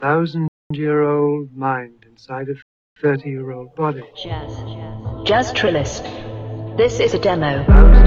1,000-year-old mind inside a 30-year-old body. Jazz Trillist. This is a demo.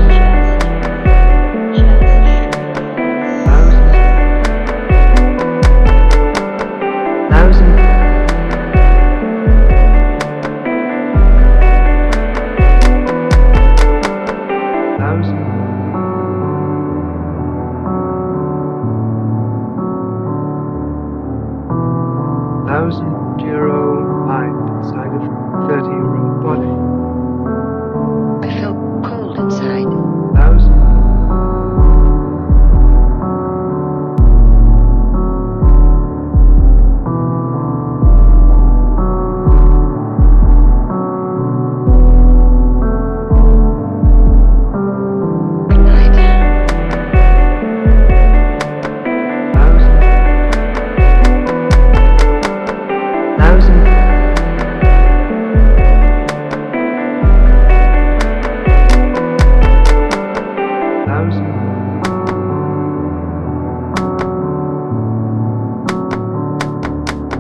Thousand-year-old mind inside a 30-year-old body. I feel cold inside. Thousand.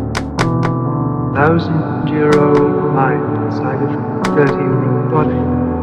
Thousand-year-old mind inside a 30-year-old body.